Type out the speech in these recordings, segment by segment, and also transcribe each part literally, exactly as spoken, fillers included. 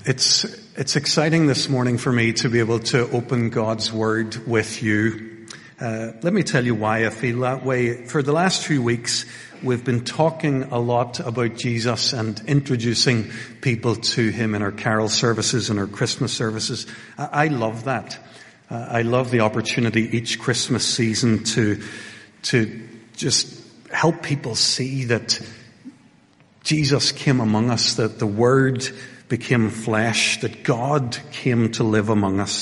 It's, it's exciting this morning for me to be able to open God's Word with you. Uh, let me tell you why I feel that way. For the last few weeks, we've been talking a lot about Jesus and introducing people to Him in our carol services and our Christmas services. I, I love that. Uh, I love the opportunity each Christmas season to, to just help people see that Jesus came among us, that the Word became flesh, that God came to live among us.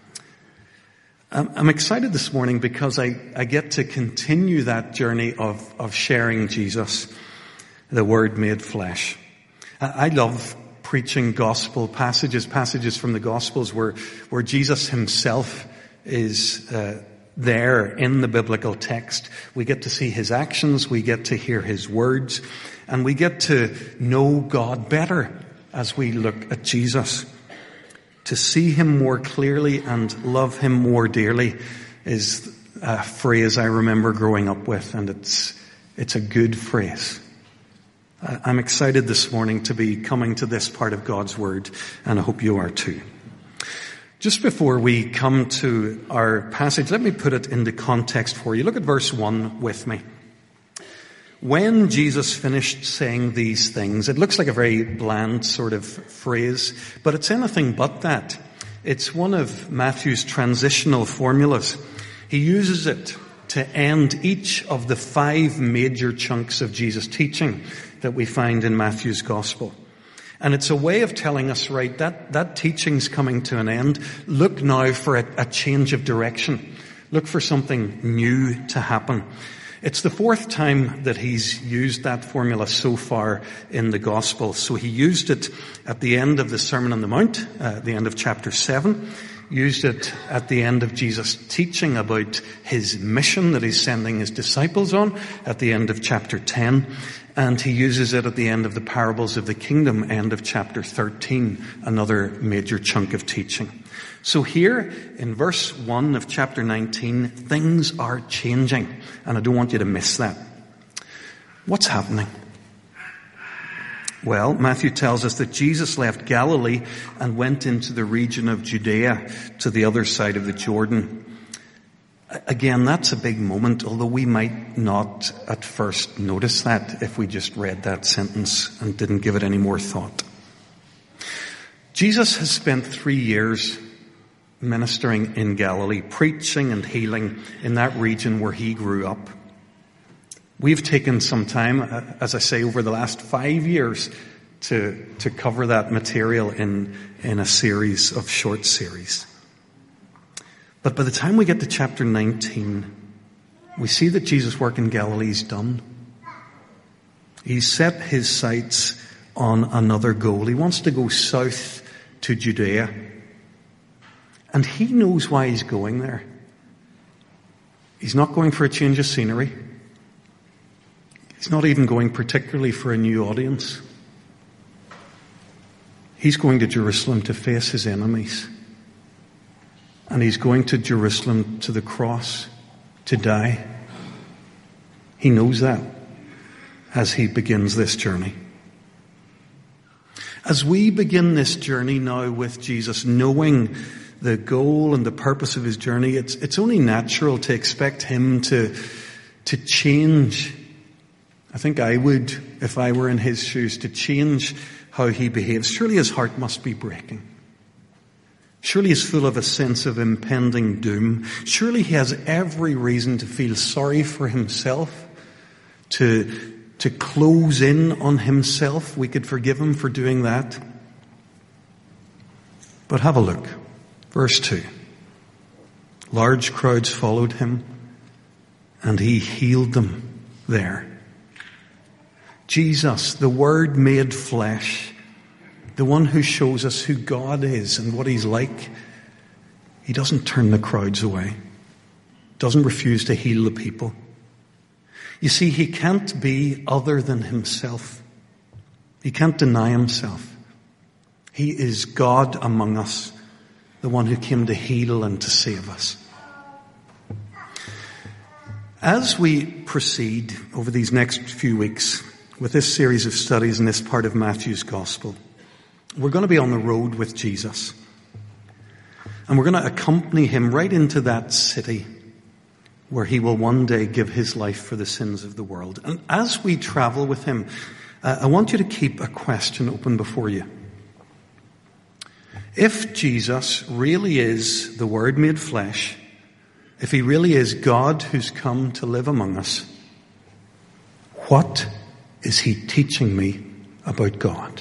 I'm excited this morning because I, I get to continue that journey of, of sharing Jesus, the Word made flesh. I love preaching gospel passages, passages from the Gospels where, where Jesus Himself is uh, there in the biblical text. We get to see His actions, we get to hear His words, and we get to know God better as we look at Jesus. To see Him more clearly and love Him more dearly is a phrase I remember growing up with, and it's it's a good phrase. I'm excited this morning to be coming to this part of God's Word, and I hope you are too. Just before we come to our passage, let me put it into context for you. Look at verse one with me. When Jesus finished saying these things, it looks like a very bland sort of phrase, but it's anything but that. It's one of Matthew's transitional formulas. He uses it to end each of the five major chunks of Jesus' teaching that we find in Matthew's Gospel. And it's a way of telling us, right, that, that teaching's coming to an end. Look now for a, a change of direction. Look for something new to happen. It's the fourth time that He's used that formula so far in the Gospel. So He used it at the end of the Sermon on the Mount, uh, at the end of chapter seven. Used it at the end of Jesus' teaching about His mission that He's sending His disciples on, at the end of chapter ten. And He uses it at the end of the parables of the kingdom, end of chapter thirteen, another major chunk of teaching. So here, in verse one of chapter nineteen, things are changing. And I don't want you to miss that. What's happening? Well, Matthew tells us that Jesus left Galilee and went into the region of Judea to the other side of the Jordan. Again, that's a big moment, although we might not at first notice that if we just read that sentence and didn't give it any more thought. Jesus has spent three years ministering in Galilee, preaching and healing in that region where He grew up. We've taken some time, as I say, over the last five years to, to cover that material in, in a series of short series. But by the time we get to chapter nineteen, we see that Jesus' work in Galilee is done. He's set His sights on another goal. He wants to go south to Judea. And He knows why He's going there. He's not going for a change of scenery. He's not even going particularly for a new audience. He's going to Jerusalem to face His enemies. And He's going to Jerusalem to the cross to die. He knows that as He begins this journey. As we begin this journey now with Jesus, knowing the goal and the purpose of His journey, it's, it's only natural to expect Him to, to change. I think I would, if I were in His shoes, to change how He behaves. Surely His heart must be breaking. Surely He's full of a sense of impending doom. Surely He has every reason to feel sorry for Himself, to, to close in on Himself. We could forgive Him for doing that. But have a look. Verse two. Large crowds followed Him, and He healed them there. Jesus, the Word made flesh, the one who shows us who God is and what He's like, He doesn't turn the crowds away, doesn't refuse to heal the people. You see, He can't be other than Himself. He can't deny Himself. He is God among us, the one who came to heal and to save us. As we proceed over these next few weeks with this series of studies in this part of Matthew's Gospel, We're going to be on the road with Jesus. And we're going to accompany him right into that city where he will one day give his life for the sins of the world. And as we travel with him, uh, I want you to keep a question open before you. If Jesus really is the Word made flesh, if he really is God who's come to live among us, what is he teaching me about God?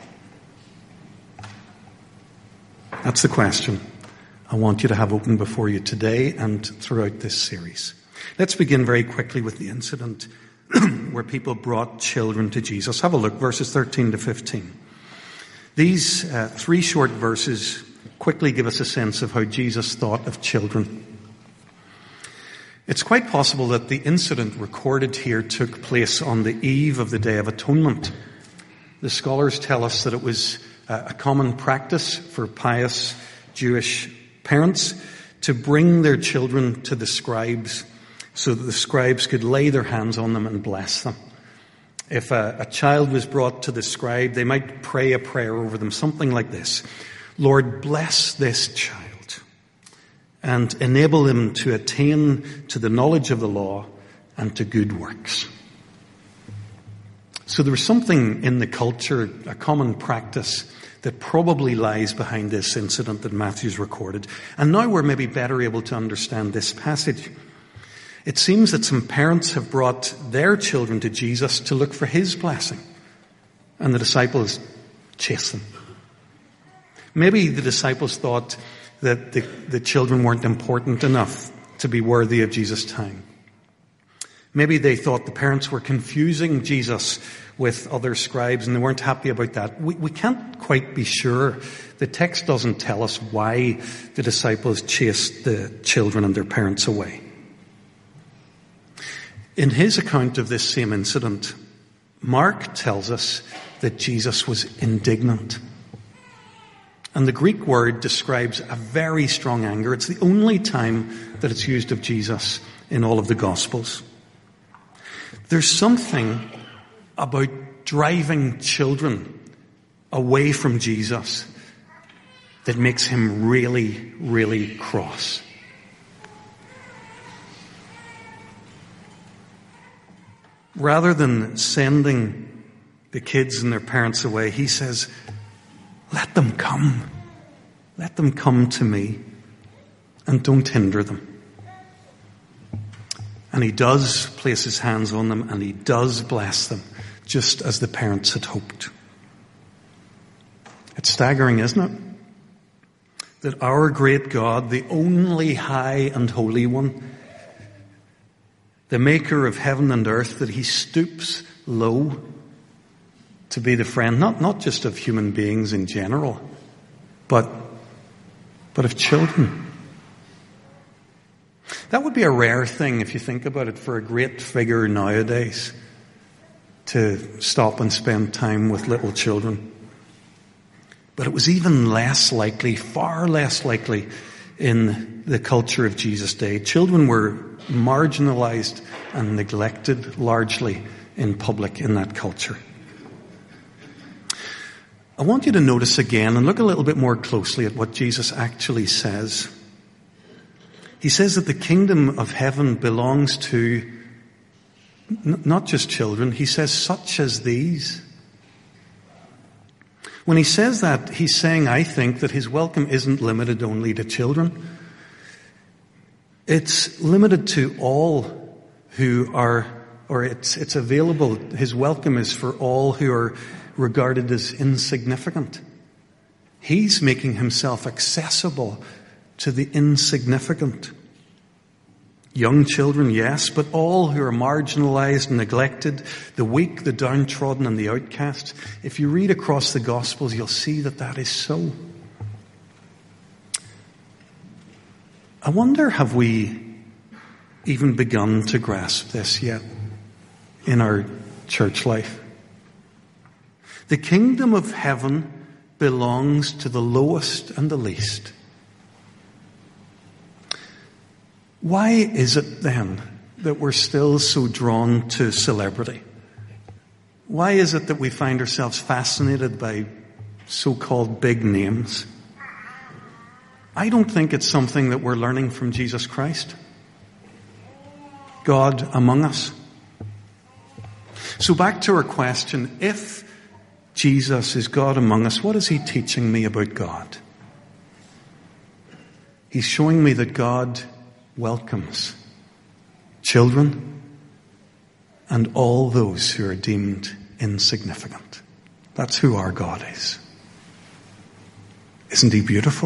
That's the question I want you to have open before you today and throughout this series. Let's begin very quickly with the incident where people brought children to Jesus. Have a look, verses thirteen to fifteen. These uh, three short verses quickly give us a sense of how Jesus thought of children. It's quite possible that the incident recorded here took place on the eve of the Day of Atonement. The scholars tell us that it was a common practice for pious Jewish parents to bring their children to the scribes so that the scribes could lay their hands on them and bless them. If a, a child was brought to the scribe, they might pray a prayer over them, something like this: Lord, bless this child and enable him to attain to the knowledge of the law and to good works. So there was something in the culture, a common practice, that probably lies behind this incident that Matthew's recorded. And now we're maybe better able to understand this passage. It seems that some parents have brought their children to Jesus to look for his blessing, and the disciples chased them. Maybe the disciples thought that the, the children weren't important enough to be worthy of Jesus' time. Maybe they thought the parents were confusing Jesus with other scribes and they weren't happy about that. We, we can't quite be sure. The text doesn't tell us why the disciples chased the children and their parents away. In his account of this same incident, Mark tells us that Jesus was indignant. And the Greek word describes a very strong anger. It's the only time that it's used of Jesus in all of the Gospels. There's something about driving children away from Jesus that makes him really, really cross. Rather than sending the kids and their parents away, he says, let them come. Let them come to me and don't hinder them. And he does place his hands on them and he does bless them, just as the parents had hoped. It's staggering, isn't it? That our great God, the only high and holy one, the maker of heaven and earth, that he stoops low to be the friend, not, not just of human beings in general, but, but of children. That would be a rare thing, if you think about it, for a great figure nowadays to stop and spend time with little children. But it was even less likely, far less likely in the culture of Jesus' day. Children were marginalized and neglected largely in public in that culture. I want you to notice again and look a little bit more closely at what Jesus actually says. He says that the kingdom of heaven belongs to n- not just children. He says such as these. When he says that, he's saying, I think, that his welcome isn't limited only to children. It's limited to all who are, or it's, it's available. His welcome is for all who are regarded as insignificant. He's making himself accessible to the insignificant. Young children, yes, but all who are marginalized and neglected, the weak, the downtrodden, and the outcast. If you read across the Gospels, you'll see that that is so. I wonder, have we even begun to grasp this yet in our church life? The kingdom of heaven belongs to the lowest and the least. Why is it then that we're still so drawn to celebrity? Why is it that we find ourselves fascinated by so-called big names. I don't think it's something that we're learning from Jesus Christ. God among us. So back to our question, if Jesus is God among us, what is he teaching me about God? He's showing me that God welcomes children and all those who are deemed insignificant. That's who our God is. Isn't he beautiful?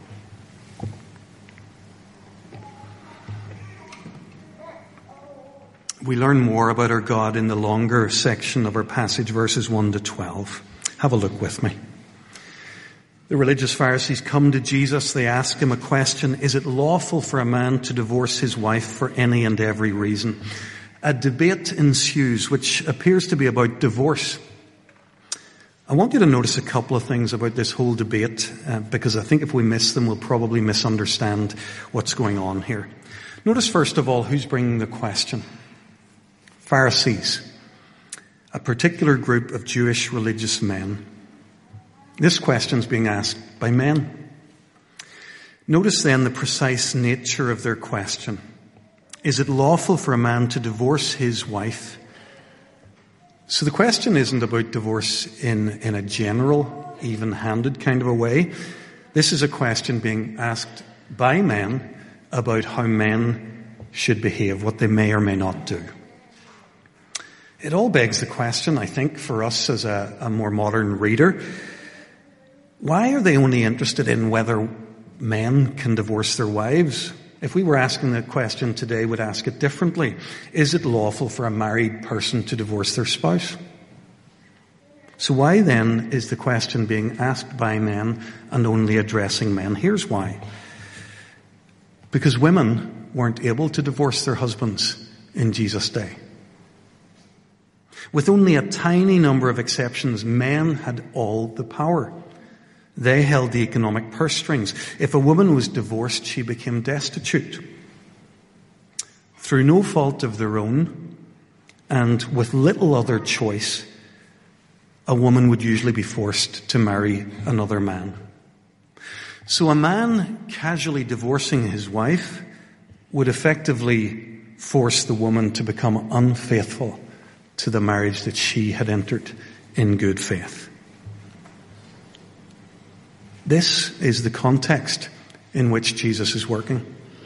We learn more about our God in the longer section of our passage, verses one to twelve. Have a look with me. The religious Pharisees come to Jesus. They ask him a question. Is it lawful for a man to divorce his wife for any and every reason? A debate ensues, which appears to be about divorce. I want you to notice a couple of things about this whole debate, uh, because I think if we miss them, we'll probably misunderstand what's going on here. Notice, first of all, who's bringing the question. Pharisees, a particular group of Jewish religious men. This question is being asked by men. Notice then the precise nature of their question. Is it lawful for a man to divorce his wife? So the question isn't about divorce in, in a general, even-handed kind of a way. This is a question being asked by men about how men should behave, what they may or may not do. It all begs the question, I think, for us as a, a more modern reader, why are they only interested in whether men can divorce their wives? If we were asking the question today, we'd ask it differently. Is it lawful for a married person to divorce their spouse? So why then is the question being asked by men and only addressing men? Here's why. Because women weren't able to divorce their husbands in Jesus' day. With only a tiny number of exceptions, men had all the power. They held the economic purse strings. If a woman was divorced, she became destitute. Through no fault of their own, and with little other choice, a woman would usually be forced to marry another man. So a man casually divorcing his wife would effectively force the woman to become unfaithful to the marriage that she had entered in good faith. This is the context in which Jesus is working.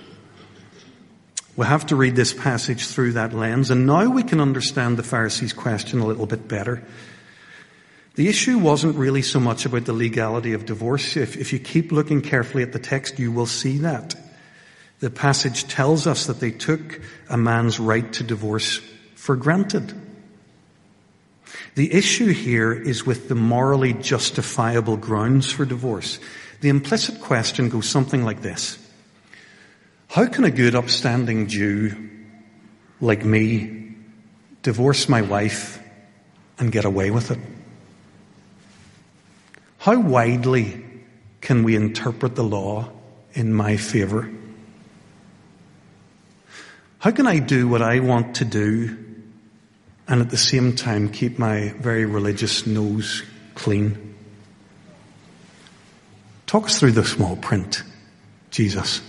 We have to read this passage through that lens, and now we can understand the Pharisees' question a little bit better. The issue wasn't really so much about the legality of divorce. If, if you keep looking carefully at the text, you will see that. The passage tells us that they took a man's right to divorce for granted. The issue here is with the morally justifiable grounds for divorce. The implicit question goes something like this. How can a good upstanding Jew like me divorce my wife and get away with it? How widely can we interpret the law in my favor? How can I do what I want to do and at the same time keep my very religious nose clean? Talk us through the small print, Jesus.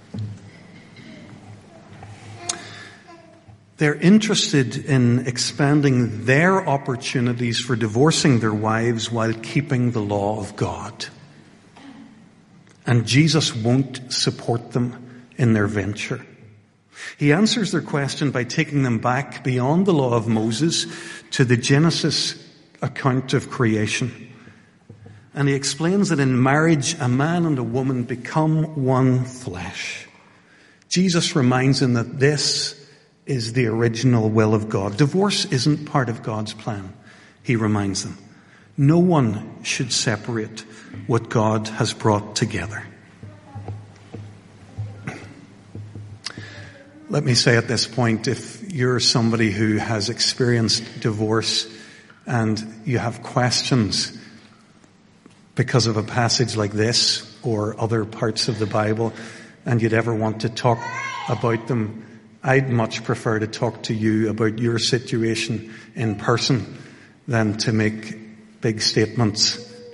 They're interested in expanding their opportunities for divorcing their wives while keeping the law of God. And Jesus won't support them in their venture. He answers their question by taking them back beyond the law of Moses to the Genesis account of creation. And he explains that in marriage, a man and a woman become one flesh. Jesus reminds them that this is the original will of God. Divorce isn't part of God's plan, he reminds them. No one should separate what God has brought together. Let me say at this point, if you're somebody who has experienced divorce and you have questions because of a passage like this or other parts of the Bible, and you'd ever want to talk about them, I'd much prefer to talk to you about your situation in person than to make big statements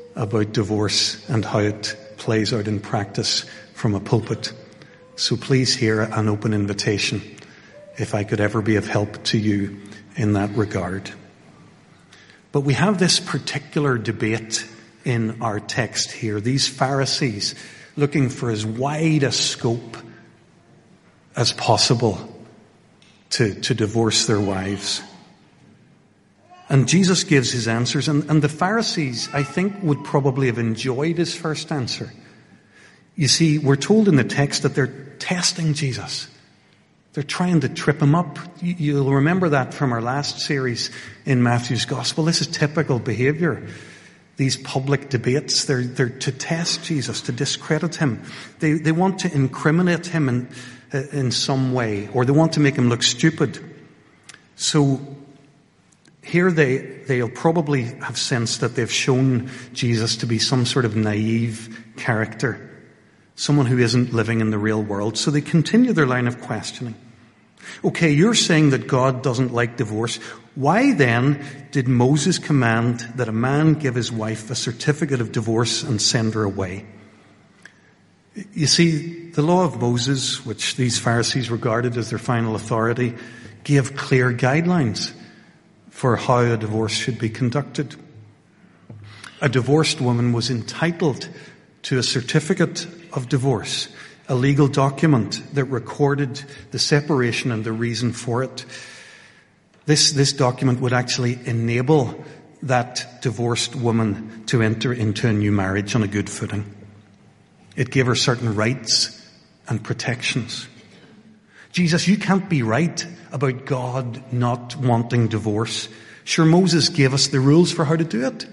about divorce and how it plays out in practice from a pulpit. So please hear an open invitation if I could ever be of help to you in that regard. But we have this particular debate in our text here. These Pharisees looking for as wide a scope as possible to, to divorce their wives. And Jesus gives his answers. And, and the Pharisees, I think, would probably have enjoyed his first answer. You see, we're told in the text that they're testing Jesus. They're trying to trip him up. You, you'll remember that from our last series in Matthew's Gospel. This is typical behavior. These public debates, they're, they're to test Jesus, to discredit him. They, they want to incriminate him in, in some way, or they want to make him look stupid. So here they, they'll probably have sensed that they've shown Jesus to be some sort of naive character, someone who isn't living in the real world. So they continue their line of questioning. Okay, you're saying that God doesn't like divorce. Why then did Moses command that a man give his wife a certificate of divorce and send her away? You see, the law of Moses, which these Pharisees regarded as their final authority, gave clear guidelines for how a divorce should be conducted. A divorced woman was entitled to a certificate of divorce, a legal document that recorded the separation and the reason for it. This, this document would actually enable that divorced woman to enter into a new marriage on a good footing. It gave her certain rights and protections. Jesus, you can't be right about God not wanting divorce. Sure, Moses gave us the rules for how to do it.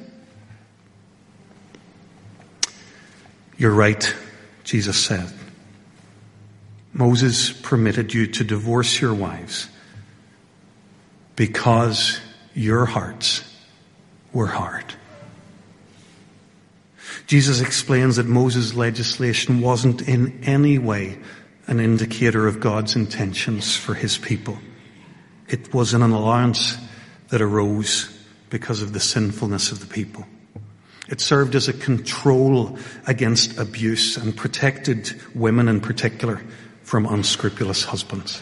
You're right, Jesus said. Moses permitted you to divorce your wives because your hearts were hard. Jesus explains that Moses' legislation wasn't in any way an indicator of God's intentions for his people. It was an allowance that arose because of the sinfulness of the people. It served as a control against abuse and protected women in particular from unscrupulous husbands.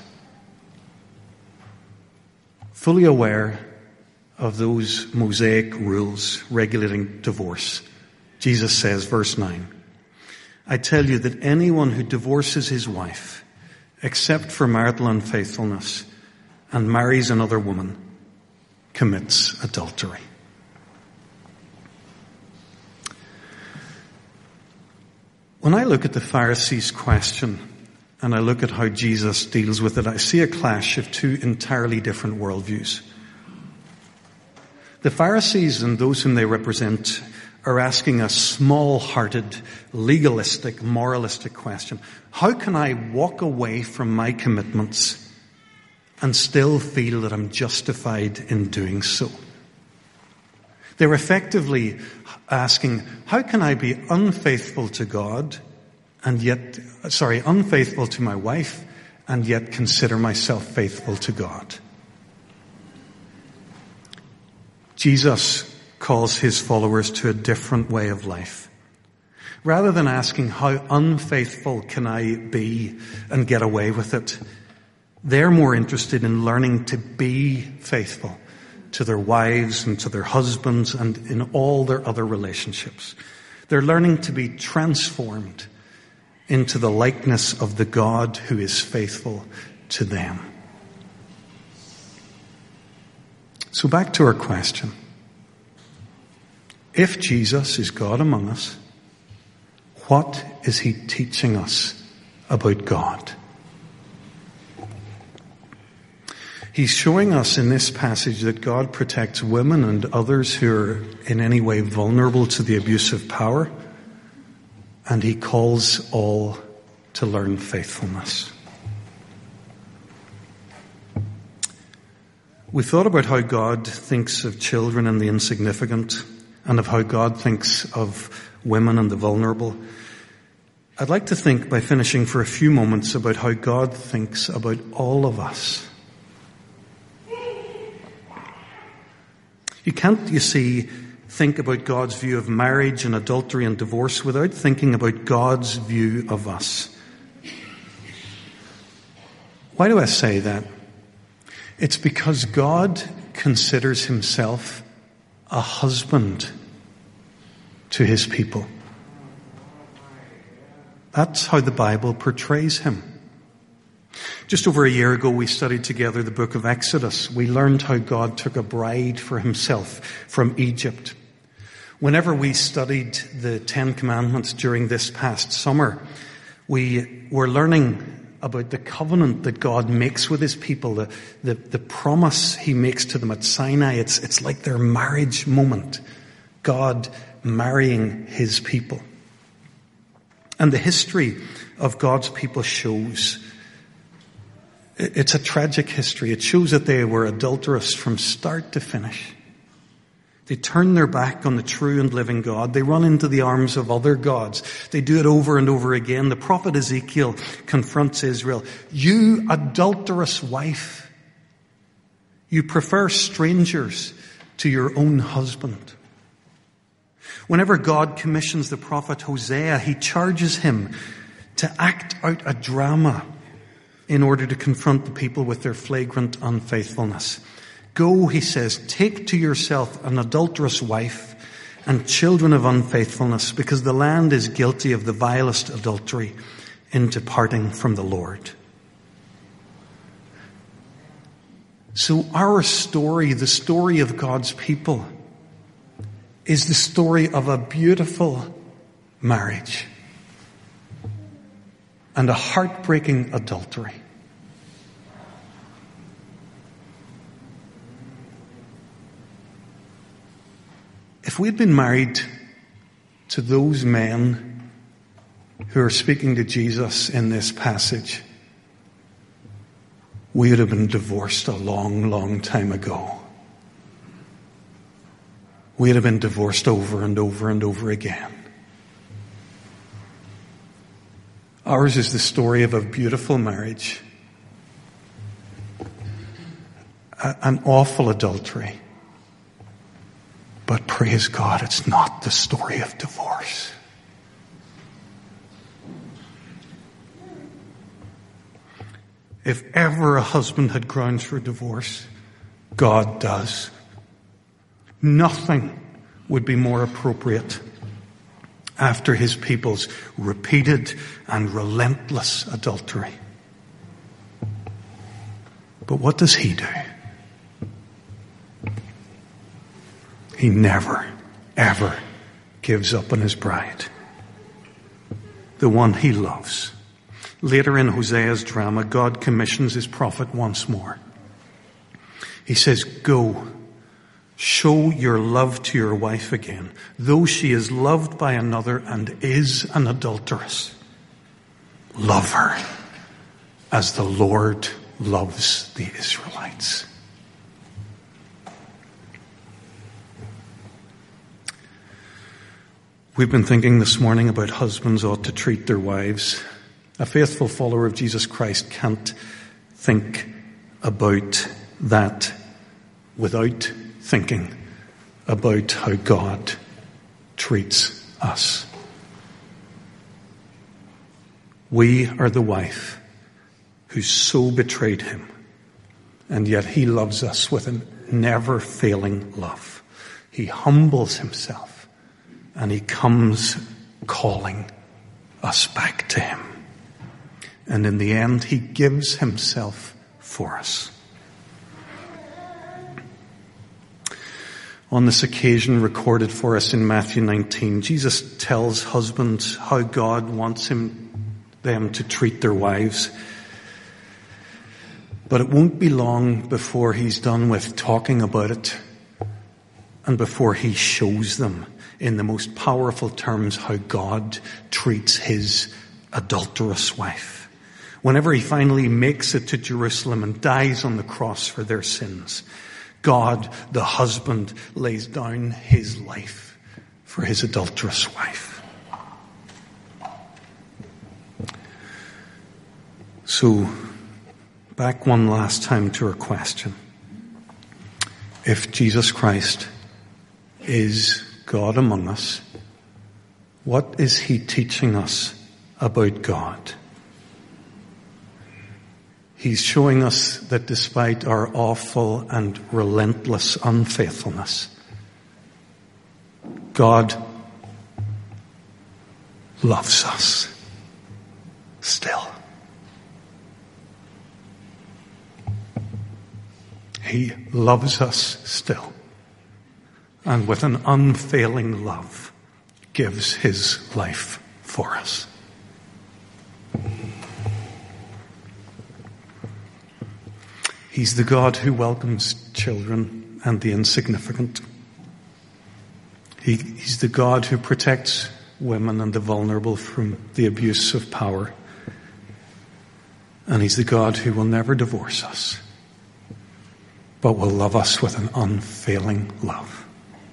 Fully aware of those Mosaic rules regulating divorce, Jesus says, verse nine, I tell you that anyone who divorces his wife, except for marital unfaithfulness, and marries another woman, commits adultery. When I look at the Pharisees' question, and I look at how Jesus deals with it, I see a clash of two entirely different worldviews. The Pharisees and those whom they represent are asking a small-hearted, legalistic, moralistic question. How can I walk away from my commitments and still feel that I'm justified in doing so? They're effectively asking, how can I be unfaithful to God and yet, sorry, unfaithful to my wife and yet consider myself faithful to God? Jesus calls his followers to a different way of life. Rather than asking, how unfaithful can I be and get away with it? They're more interested in learning to be faithful to their wives and to their husbands and in all their other relationships. They're learning to be transformed into the likeness of the God who is faithful to them. So back to our question. If Jesus is God among us, what is he teaching us about God? He's showing us in this passage that God protects women and others who are in any way vulnerable to the abuse of power, and he calls all to learn faithfulness. We thought about how God thinks of children and the insignificant, and of how God thinks of women and the vulnerable. I'd like to think, by finishing for a few moments, about how God thinks about all of us. You can't, you see, think about God's view of marriage and adultery and divorce without thinking about God's view of us. Why do I say that? It's because God considers himself a husband to his people. That's how the Bible portrays him. Just over a year ago, we studied together the book of Exodus. We learned how God took a bride for himself from Egypt. Whenever we studied the Ten Commandments during this past summer, we were learning about the covenant that God makes with his people, the, the, the promise he makes to them at Sinai. It's, it's like their marriage moment. God marrying his people. And the history of God's people shows it's a tragic history. It shows that they were adulterous from start to finish. They turn their back on the true and living God. They run into the arms of other gods. They do it over and over again. The prophet Ezekiel confronts Israel. You adulterous wife, you prefer strangers to your own husband. Whenever God commissions the prophet Hosea, he charges him to act out a drama in order to confront the people with their flagrant unfaithfulness. Go, he says, take to yourself an adulterous wife and children of unfaithfulness, because the land is guilty of the vilest adultery in departing from the Lord. So our story, the story of God's people, is the story of a beautiful marriage and a heartbreaking adultery. If we'd been married to those men who are speaking to Jesus in this passage, we would have been divorced a long, long time ago. We would have been divorced over and over and over again. Ours is the story of a beautiful marriage, an awful adultery. But praise God, it's not the story of divorce. If ever a husband had grounds for divorce, God does. Nothing would be more appropriate after his people's repeated and relentless adultery. But what does he do? He never, ever gives up on his bride, the one he loves. Later in Hosea's drama, God commissions his prophet once more. He says, go, show your love to your wife again, though she is loved by another and is an adulteress. Love her as the Lord loves the Israelites. We've been thinking this morning about husbands ought to treat their wives. A faithful follower of Jesus Christ can't think about that without thinking about how God treats us. We are the wife who so betrayed him, and yet he loves us with a never-failing love. He humbles himself. And he comes calling us back to him. And in the end, he gives himself for us. On this occasion recorded for us in Matthew nineteen, Jesus tells husbands how God wants him, them to treat their wives. But it won't be long before he's done with talking about it and before he shows them in the most powerful terms how God treats his adulterous wife. Whenever he finally makes it to Jerusalem and dies on the cross for their sins, God, the husband, lays down his life for his adulterous wife. So, back one last time to our question. If Jesus Christ is God among us, what is he teaching us about God? He's showing us that despite our awful and relentless unfaithfulness, God loves us still. He loves us still, and with an unfailing love gives his life for us. He's the God who welcomes children and the insignificant. He, he's the God who protects women and the vulnerable from the abuse of power. And he's the God who will never divorce us, but will love us with an unfailing love.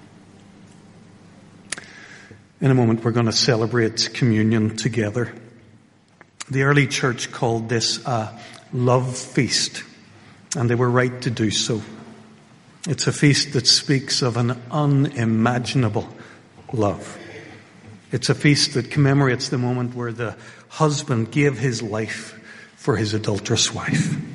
In a moment, we're going to celebrate communion together. The early church called this a love feast, and they were right to do so. It's a feast that speaks of an unimaginable love. It's a feast that commemorates the moment where the husband gave his life for his adulterous wife.